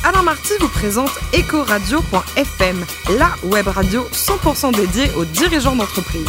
Alain Marty vous présente Ecoradio.fm, la web radio 100% dédiée aux dirigeants d'entreprise.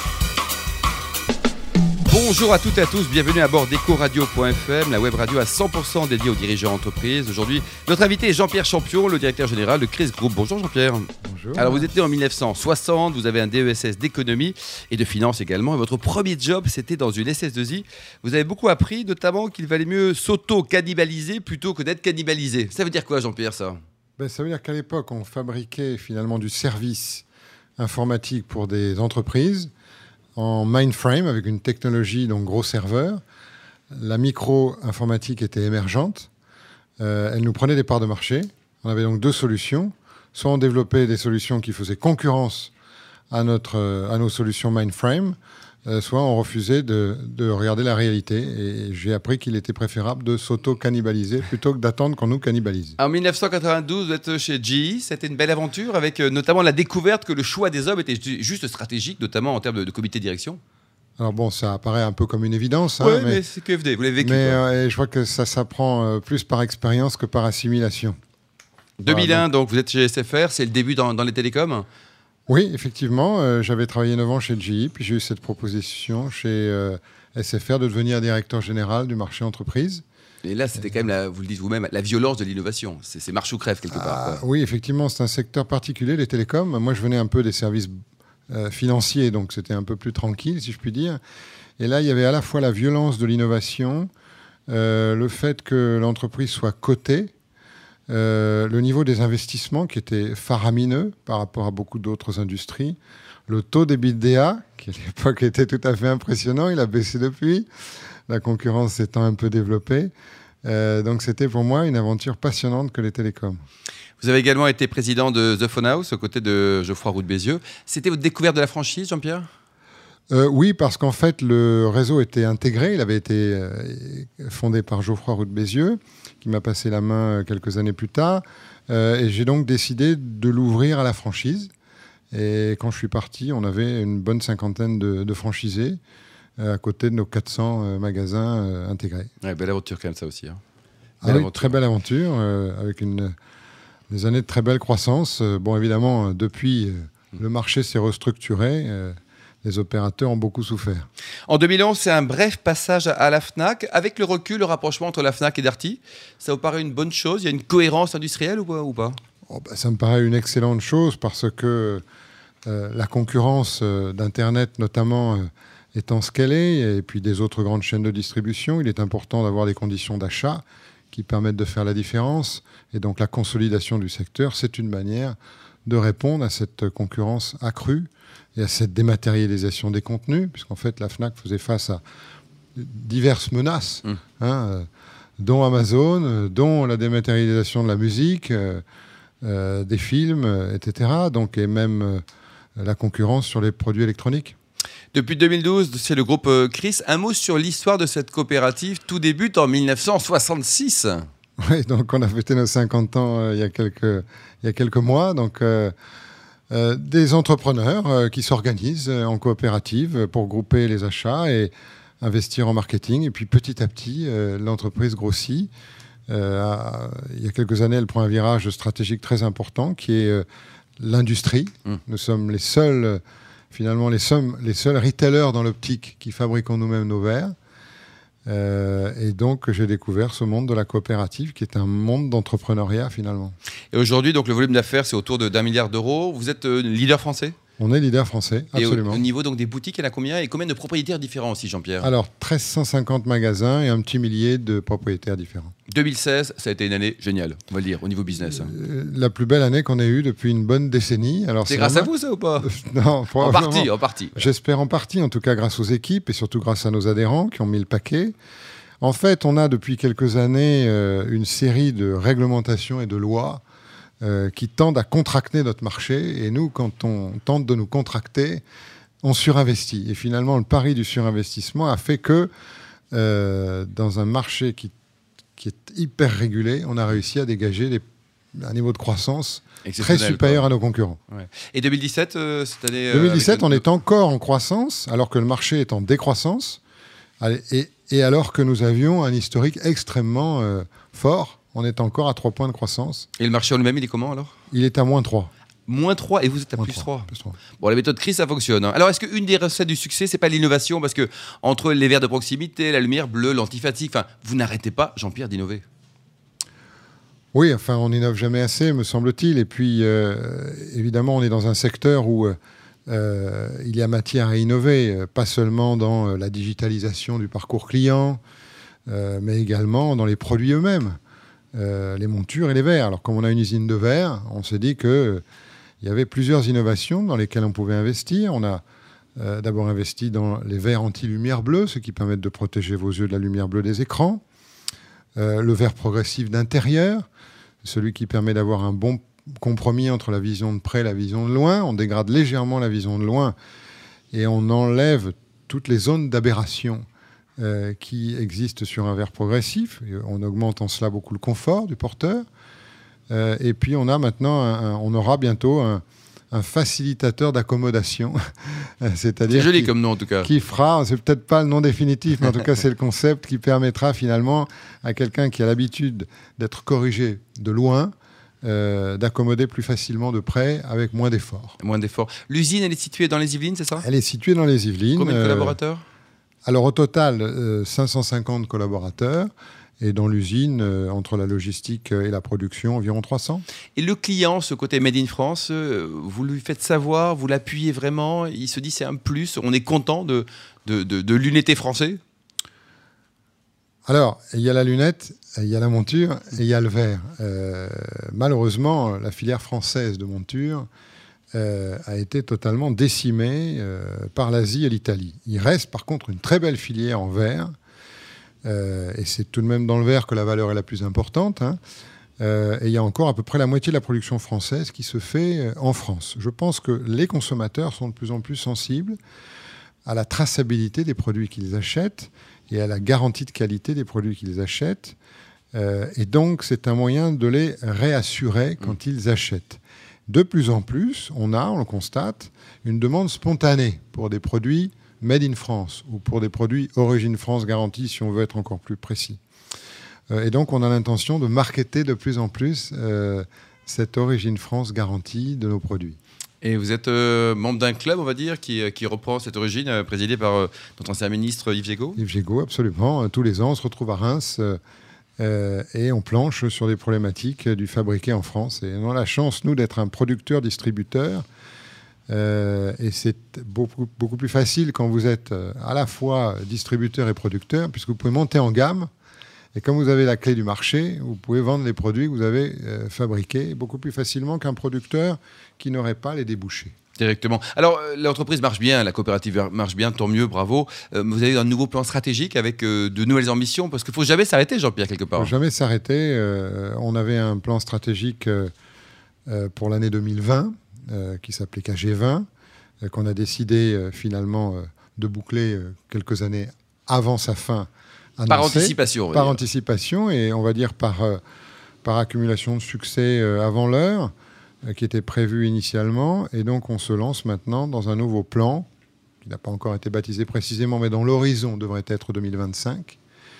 Bonjour à toutes et à tous, bienvenue à bord d'Ecoradio.fm, la web radio à 100% dédiée aux dirigeants d'entreprise. Aujourd'hui, notre invité est Jean-Pierre Champion, le directeur général de Chris Group. Bonjour Jean-Pierre. Bonjour. Alors vous êtes né en 1960, vous avez un DESS d'économie et de finance également. Et votre premier job, c'était dans une SS2I. Vous avez beaucoup appris, notamment qu'il valait mieux s'auto-cannibaliser plutôt que d'être cannibalisé. Ça veut dire quoi Jean-Pierre ça ? Ça veut dire qu'à l'époque, on fabriquait finalement du service informatique pour des entreprises en mainframe, avec une technologie, donc gros serveur. La micro-informatique était émergente. Elle nous prenait des parts de marché. On avait donc deux solutions. Soit on développait des solutions qui faisaient concurrence à nos solutions mainframe, soit on refusait de regarder la réalité. Et j'ai appris qu'il était préférable de s'auto-cannibaliser plutôt que d'attendre qu'on nous cannibalise. En 1992, vous êtes chez GE. C'était une belle aventure avec notamment la découverte que le choix des hommes était juste stratégique, notamment en termes de comité de direction. Alors bon, ça apparaît un peu comme une évidence. Oui, mais c'est QFD, vous l'avez vécu. Mais je crois que ça s'apprend plus par expérience que par assimilation. 2001, donc vous êtes chez SFR, c'est le début dans les télécoms ? Oui, effectivement. J'avais travaillé 9 ans chez GE, puis j'ai eu cette proposition chez SFR de devenir directeur général du marché entreprise. Et là, c'était quand même, vous le dites vous-même, la violence de l'innovation. C'est marche ou crève quelque part. Oui, effectivement, c'est un secteur particulier, les télécoms. Moi, je venais un peu des services financiers, donc c'était un peu plus tranquille, si je puis dire. Et là, il y avait à la fois la violence de l'innovation, le fait que l'entreprise soit cotée, le niveau des investissements qui était faramineux par rapport à beaucoup d'autres industries, le taux d'EBITDA, qui à l'époque était tout à fait impressionnant, il a baissé depuis, la concurrence s'étant un peu développée. Donc c'était pour moi une aventure passionnante que les télécoms. Vous avez également été président de The Phone House aux côtés de Geoffroy Roux de Bézieux. C'était votre découverte de la franchise, Jean-Pierre ? Oui, parce qu'en fait, le réseau était intégré. Il avait été fondé par Geoffroy Roux de Bézieux, qui m'a passé la main quelques années plus tard. Et j'ai donc décidé de l'ouvrir à la franchise. Et quand je suis parti, on avait une bonne cinquantaine de franchisés à côté de nos 400 magasins intégrés. Ouais, belle aventure quand même, ça aussi. Hein. Oui, très belle aventure, avec des années de très belle croissance. Bon, évidemment, depuis, le marché s'est restructuré. Les opérateurs ont beaucoup souffert. En 2011, c'est un bref passage à la Fnac. Avec le recul, le rapprochement entre la Fnac et Darty, ça vous paraît une bonne chose ? Il y a une cohérence industrielle ou pas ? Ça me paraît une excellente chose parce que la concurrence d'Internet, notamment, étant ce qu'elle est, et puis des autres grandes chaînes de distribution, il est important d'avoir des conditions d'achat qui permettent de faire la différence. Et donc la consolidation du secteur, c'est une manière de répondre à cette concurrence accrue et à cette dématérialisation des contenus, puisqu'en fait, la Fnac faisait face à diverses menaces, dont Amazon, dont la dématérialisation de la musique, des films, etc. Donc, et même la concurrence sur les produits électroniques. Depuis 2012, c'est le groupe Chris. Un mot sur l'histoire de cette coopérative. Tout débute en 1966. Oui, donc on a fêté nos 50 ans il y a quelques mois. Donc, des entrepreneurs qui s'organisent en coopérative pour grouper les achats et investir en marketing. Et puis petit à petit, l'entreprise grossit. Il y a quelques années, elle prend un virage stratégique très important qui est l'industrie. Nous sommes les seuls retailers dans l'optique qui fabriquons nous-mêmes nos verres. Et donc, j'ai découvert ce monde de la coopérative qui est un monde d'entrepreneuriat finalement. Et aujourd'hui, donc, le volume d'affaires, c'est autour d'1 milliard d'euros. Vous êtes leader français ? On est leader français, absolument. Et au niveau donc, des boutiques, il y en a combien ? Et combien de propriétaires différents aussi, Jean-Pierre ? Alors, 1350 magasins et un petit millier de propriétaires différents. 2016, ça a été une année géniale, on va le dire, au niveau business. La plus belle année qu'on ait eue depuis une bonne décennie. Alors, c'est grâce à vous, ça, ou pas ? Non, en partie. Voilà. J'espère en partie, en tout cas grâce aux équipes et surtout grâce à nos adhérents qui ont mis le paquet. En fait, on a depuis quelques années une série de réglementations et de lois qui tendent à contracter notre marché. Et nous, quand on tente de nous contracter, on surinvestit. Et finalement, le pari du surinvestissement a fait que dans un marché qui est hyper régulé, on a réussi à dégager un niveau de croissance très supérieur à nos concurrents. Ouais. Et 2017, cette année 2017, on est encore en croissance, alors que le marché est en décroissance, et alors que nous avions un historique extrêmement fort On est encore à 3 points de croissance. Et le marché en lui-même, il est comment alors ? Il est à moins 3. Moins 3 et vous êtes à Moins plus 3. Plus 3. Bon, la méthode Chris, ça fonctionne. Alors, est-ce qu'une des recettes du succès, c'est pas l'innovation ? Parce que entre les verres de proximité, la lumière bleue, l'antifatigue, vous n'arrêtez pas, Jean-Pierre, d'innover. Oui, enfin, on n'innove jamais assez, me semble-t-il. Et puis, évidemment, on est dans un secteur où il y a matière à innover, pas seulement dans la digitalisation du parcours client, mais également dans les produits eux-mêmes, les montures et les verres. Alors, comme on a une usine de verre, on s'est dit qu'il y avait plusieurs innovations dans lesquelles on pouvait investir. On a d'abord investi dans les verres anti-lumière bleue, ce qui permet de protéger vos yeux de la lumière bleue des écrans. Le verre progressif d'intérieur, celui qui permet d'avoir un bon compromis entre la vision de près et la vision de loin. On dégrade légèrement la vision de loin et on enlève toutes les zones d'aberration qui existent sur un verre progressif. Et on augmente en cela beaucoup le confort du porteur. Et puis on aura bientôt un facilitateur d'accommodation. C'est-à-dire c'est joli comme nom en tout cas. Qui fera, c'est peut-être pas le nom définitif, mais en tout cas c'est le concept qui permettra finalement à quelqu'un qui a l'habitude d'être corrigé de loin, d'accommoder plus facilement de près avec moins d'efforts. Moins d'efforts. L'usine, elle est située dans les Yvelines, c'est ça ? Elle est située dans les Yvelines. Combien de collaborateurs ? Alors au total, 550 collaborateurs. Et dans l'usine, entre la logistique et la production, environ 300. Et le client, ce côté Made in France, vous lui faites savoir, vous l'appuyez vraiment, il se dit c'est un plus, on est content de l'unité français ? Alors, il y a la lunette, il y a la monture et il y a le verre. Malheureusement, la filière française de monture a été totalement décimée par l'Asie et l'Italie. Il reste par contre une très belle filière en verre. Et c'est tout de même dans le verre que la valeur est la plus importante. Et il y a encore à peu près la moitié de la production française qui se fait en France. Je pense que les consommateurs sont de plus en plus sensibles à la traçabilité des produits qu'ils achètent et à la garantie de qualité des produits qu'ils achètent. Et donc, c'est un moyen de les réassurer quand ils achètent. De plus en plus, on le constate, une demande spontanée pour des produits Made in France ou pour des produits Origine France garantie, si on veut être encore plus précis. Et donc, on a l'intention de marketer de plus en plus cette Origine France garantie de nos produits. Et vous êtes membre d'un club, on va dire, qui reprend cette origine, présidé par notre ancien ministre Yves Jégo ? Yves Jégo, absolument. Tous les ans, on se retrouve à Reims et on planche sur des problématiques du fabriqué en France. Et on a la chance, nous, d'être un producteur-distributeur. Et c'est beaucoup plus facile quand vous êtes à la fois distributeur et producteur, puisque vous pouvez monter en gamme. Et comme vous avez la clé du marché, vous pouvez vendre les produits que vous avez fabriqués beaucoup plus facilement qu'un producteur qui n'aurait pas les débouchés. Directement. Alors, l'entreprise marche bien, la coopérative marche bien, tant mieux, bravo. Vous avez un nouveau plan stratégique avec de nouvelles ambitions, parce qu'il ne faut jamais s'arrêter, Jean-Pierre, quelque part. Il ne faut jamais s'arrêter. On avait un plan stratégique pour l'année 2020, qui s'appelait KG20, qu'on a décidé finalement de boucler quelques années avant sa fin annoncée. Par anticipation. Par anticipation et on va dire par accumulation de succès avant l'heure, qui était prévu initialement. Et donc on se lance maintenant dans un nouveau plan, qui n'a pas encore été baptisé précisément, mais dont l'horizon devrait être 2025,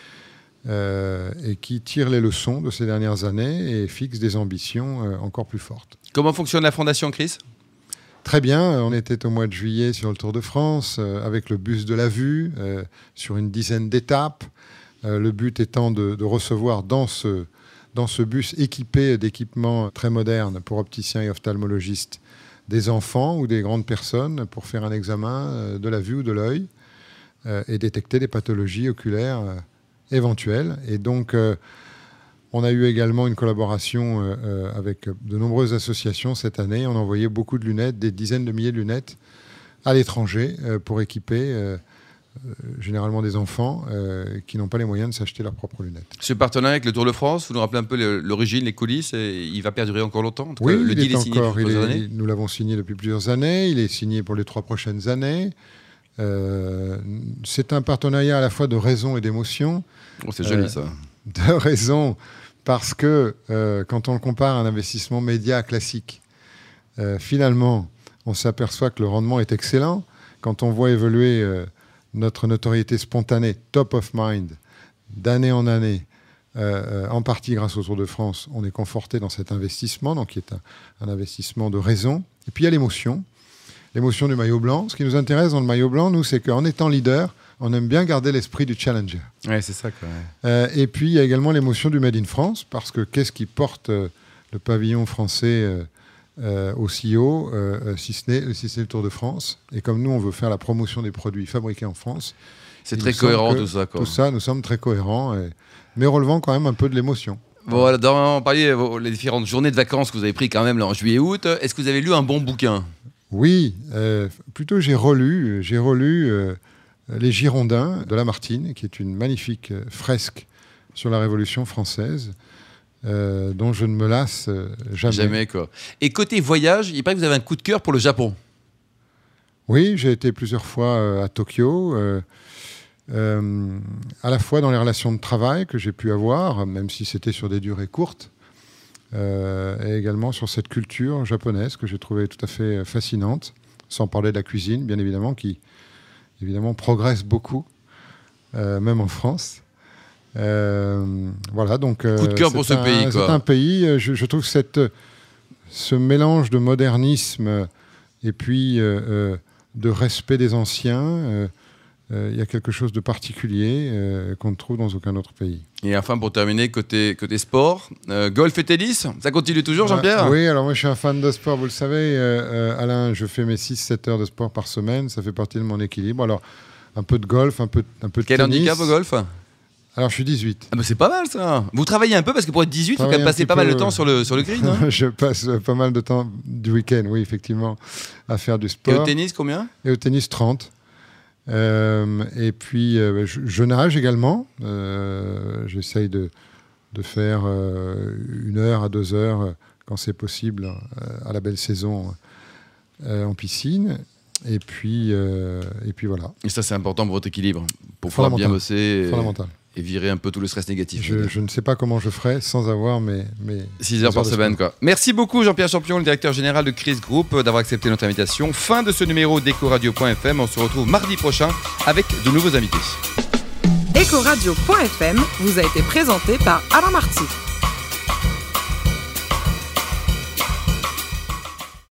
et qui tire les leçons de ces dernières années et fixe des ambitions encore plus fortes. Comment fonctionne la Fondation Chris ? Très bien, on était au mois de juillet sur le Tour de France avec le bus de la vue, sur une dizaine d'étapes. Le but étant de recevoir dans ce bus équipé d'équipements très modernes pour opticiens et ophtalmologistes des enfants ou des grandes personnes pour faire un examen de la vue ou de l'œil et détecter des pathologies oculaires éventuelles. Et donc, on a eu également une collaboration avec de nombreuses associations cette année. On a envoyé beaucoup de lunettes, des dizaines de milliers de lunettes à l'étranger pour équiper généralement des enfants qui n'ont pas les moyens de s'acheter leurs propres lunettes. Ce partenariat avec le Tour de France, vous nous rappelez un peu l'origine, les coulisses, et il va perdurer encore longtemps. En tout cas, le deal est signé depuis plusieurs années. Nous l'avons signé depuis plusieurs années. Il est signé pour les 3 prochaines années. C'est un partenariat à la fois de raison et d'émotion. Oh, c'est joli ça. De raison parce que quand on le compare à un investissement média classique, finalement, on s'aperçoit que le rendement est excellent. Quand on voit évoluer notre notoriété spontanée, top of mind, d'année en année, en partie grâce au Tour de France, on est conforté dans cet investissement, donc qui est un investissement de raison. Et puis il y a l'émotion du maillot blanc. Ce qui nous intéresse dans le maillot blanc, nous, c'est qu'en étant leader, on aime bien garder l'esprit du challenger. Ouais, c'est ça. Quoi. Et puis il y a également l'émotion du Made in France, parce que qu'est-ce qui porte le pavillon français aussi haut, si ce n'est le Tour de France. Et comme nous, on veut faire la promotion des produits fabriqués en France. C'est très cohérent tout ça. Tout ça, nous sommes très cohérents, mais relevant quand même un peu de l'émotion. Bon, on parlait les différentes journées de vacances que vous avez prises quand même là, en juillet-août. Est-ce que vous avez lu un bon bouquin ? Oui, plutôt j'ai relu Les Girondins de Lamartine, qui est une magnifique fresque sur la Révolution française, dont je ne me lasse jamais. Jamais, quoi. Et côté voyage, il paraît que vous avez un coup de cœur pour le Japon. Oui, j'ai été plusieurs fois à Tokyo, à la fois dans les relations de travail que j'ai pu avoir, même si c'était sur des durées courtes, et également sur cette culture japonaise que j'ai trouvée tout à fait fascinante, sans parler de la cuisine, bien évidemment, qui progresse beaucoup, même en France. Voilà, donc coup de cœur pour ce pays, quoi. C'est un pays, je trouve ce mélange de modernisme et puis de respect des anciens, il y a quelque chose de particulier qu'on ne trouve dans aucun autre pays. Et enfin, pour terminer, côté sport, golf et tennis, ça continue toujours, Jean-Pierre ? Oui, alors moi je suis un fan de sport, vous le savez, Alain, je fais mes 6-7 heures de sport par semaine, ça fait partie de mon équilibre. Alors, un peu de golf, un peu de tennis. Quel handicap au golf ? Alors, je suis 18. Ah bah c'est pas mal ça. Vous travaillez un peu parce que pour être 18, il faut quand même passer pas mal de temps sur le green. Hein. Je passe pas mal de temps du week-end, oui, effectivement, à faire du sport. Et au tennis, combien ? Et au tennis, 30. Et puis, je nage également. J'essaye de faire 1 heure à 2 heures, quand c'est possible, à la belle saison, en piscine. Et puis voilà. Et ça, c'est important pour votre équilibre, pour pouvoir bien bosser. Fondamental. Et virer un peu tout le stress négatif. Je ne sais pas comment je ferai sans avoir mes 6 heures par semaine, quoi. Merci beaucoup, Jean-Pierre Champion, le directeur général de Chris Group, d'avoir accepté notre invitation. Fin de ce numéro d'Ecoradio.fm. On se retrouve mardi prochain avec de nouveaux invités. Ecoradio.fm vous a été présenté par Alain Marty.